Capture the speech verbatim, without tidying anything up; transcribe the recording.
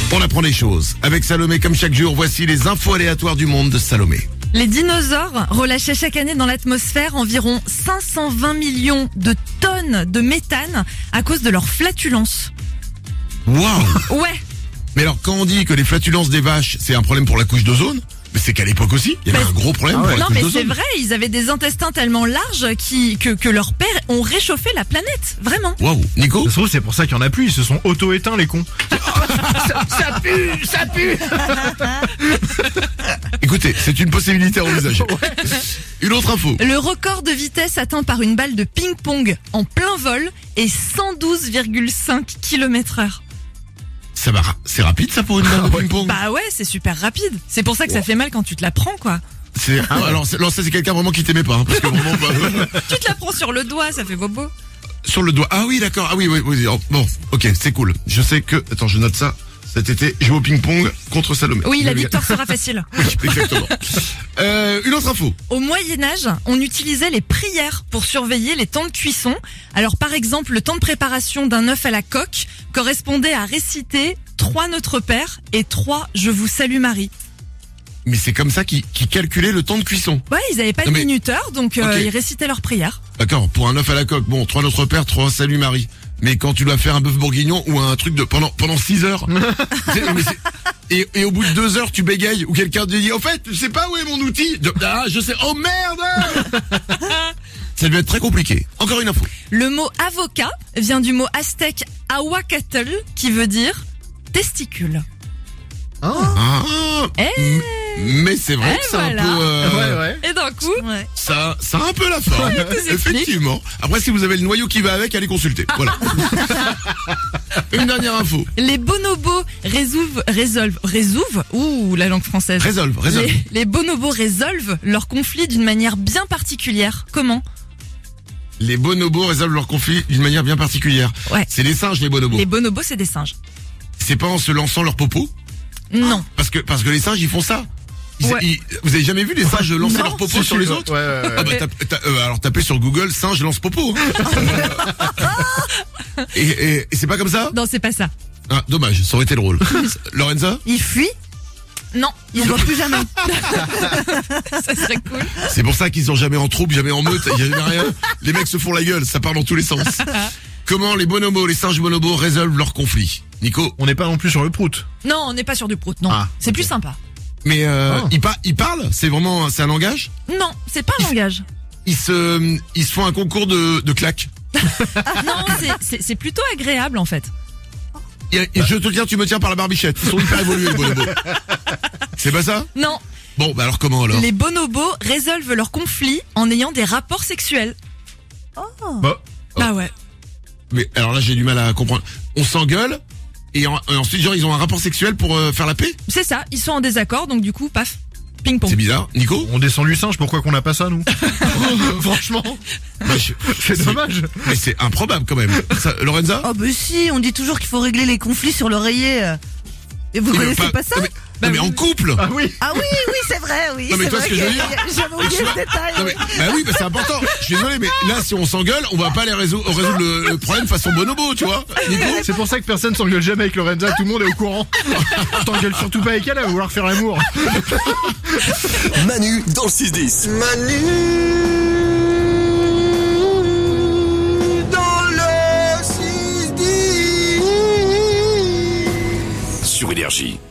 On apprend des choses. Avec Salomé, comme chaque jour, voici les infos aléatoires du monde de Salomé. Les dinosaures relâchaient chaque année dans l'atmosphère environ cinq cent vingt millions de tonnes de méthane à cause de leur flatulence. Waouh. Ouais. Mais alors, quand on dit que les flatulences des vaches, c'est un problème pour la couche d'ozone, mais c'est qu'à l'époque aussi, il y avait Mais- un gros problème Ah pour ouais. la Non couche mais d'ozone. c'est vrai, ils avaient des intestins tellement larges qui, que, que leurs pères ont réchauffé la planète. Vraiment. Waouh. Nico? Ça se trouve, c'est pour ça qu'il y en a plus, ils se sont auto-éteints les cons. Ça pue, ça pue. Écoutez, c'est une possibilité à envisager. Une autre info. Le record de vitesse atteint par une balle de ping-pong en plein vol est cent douze virgule cinq kilomètres heure. Ça va, c'est rapide ça pour une balle de ping-pong. Bah ouais, c'est super rapide. C'est pour ça que ça fait mal quand tu te la prends, quoi. C'est, ah, alors, c'est, alors ça c'est quelqu'un vraiment qui t'aimait pas, hein, parce que vraiment, bah, Tu te la prends sur le doigt, ça fait bobo. sur le doigt. Ah oui, d'accord. Ah oui, oui, oui. oh, bon, ok, c'est cool. Je sais que, attends, je note ça. Cet été, je vais au ping-pong contre Salomé. Oui, la victoire sera facile. Oui, exactement. euh, une autre info. Au Moyen-Âge, on utilisait les prières pour surveiller les temps de cuisson. Alors par exemple, le temps de préparation d'un œuf à la coque correspondait à réciter trois Notre Père et trois Je vous salue Marie. Mais c'est comme ça qu'ils, qu'ils calculaient le temps de cuisson. Ouais, ils avaient pas de Non, mais- minuteur, donc euh, Ok. ils récitaient leurs prières. D'accord, pour un œuf à la coque, bon, trois Notre Père, trois Salut Marie. Mais quand tu dois faire un bœuf bourguignon ou un truc de pendant pendant six heures, c'est- mais c'est- et, et au bout de deux heures tu bégayes ou quelqu'un te dit, au fait, je sais pas où est mon outil. De- ah, je sais. Oh merde. Ça devait être très compliqué. Encore une info. Le mot avocat vient du mot aztèque ahuacatl qui veut dire testicule. Ah, Eh, mais c'est vrai Eh, que c'est voilà. un peu. euh, Ouais, ouais. et d'un coup, Ça, ça a un peu la forme. Effectivement. Après, si vous avez le noyau qui va avec, allez consulter. Voilà. Une dernière info. les bonobos résolvent, résolvent, résolvent, ouh, la langue française. Résolve, résolve. Les, les bonobos résolvent leurs conflits d'une manière bien particulière. Comment? Les bonobos résolvent leurs conflits d'une manière bien particulière. Ouais. C'est les singes, les bonobos. Les bonobos, c'est des singes. C'est pas en se lançant leur popo? Non. Parce que, parce que les singes, ils font ça. Ils- Ouais. ils- vous avez jamais vu les singes lancer Non. leur popo Si, sur si, les ouais, autres? ouais, ouais, ouais. Ah bah, tape- ta- euh, alors tapez sur Google, singe lance popo. hein. et et, et c'est pas comme ça? Non, c'est pas ça. Ah, dommage, ça aurait été drôle. Lorenza? Ils fuient? Non, ils ne voient plus jamais. Ça serait cool. C'est pour ça qu'ils sont jamais en troupe, jamais en meute, il y a jamais rien. Les mecs se font la gueule, ça part dans tous les sens. Comment les bonobos, les singes bonobos résolvent leurs conflits? Nico? On n'est pas non plus sur le prout. Non, on n'est pas sur du prout, non. Ah, c'est plus sympa. Mais euh, Oh. ils, pa- ils parlent? C'est vraiment, c'est un langage? Non, c'est pas un langage. Ils se, ils se font un concours de, de claques. Non, c'est- c'est c'est plutôt agréable en fait. Et, et je te tiens, tu me tiens par la barbichette. Ils sont hyper évolués, les bonobos. C'est pas ça? Non, Bon, bah alors comment alors? les bonobos résolvent leurs conflits en ayant des rapports sexuels. Bah, Bah ouais. Mais alors là, j'ai du mal à comprendre. On s'engueule et, en- et ensuite, genre, ils ont un rapport sexuel pour euh, faire la paix? C'est ça, ils sont en désaccord, donc du coup, paf, ping-pong. C'est bizarre. Nico? on descend du singe, pourquoi qu'on n'a pas ça, nous? Franchement, Bah, je- c'est dommage. Mais c'est improbable quand même. Ça, Lorenza? Oh bah si, on dit toujours qu'il faut régler les conflits sur l'oreiller. Et vous Oui, mais connaissez pas, ça non, mais, non, mais en couple? Ah oui. Ah oui, oui, c'est vrai, oui. Non, mais c'est toi, vrai ce que je veux que- dire- J'avais oublié tu vois- ce détail. Non mais, bah oui, bah c'est important. Je suis désolé, mais là, si on s'engueule, on va pas aller résoudre, résoudre le, le problème façon bonobo, tu vois? Nico? C'est pour ça que personne s'engueule jamais avec Lorenza, tout le monde est au courant. T'engueules surtout pas avec elle, elle va vouloir faire l'amour. Manu dans le six dix. Manu dans le six dix. Sur Énergie.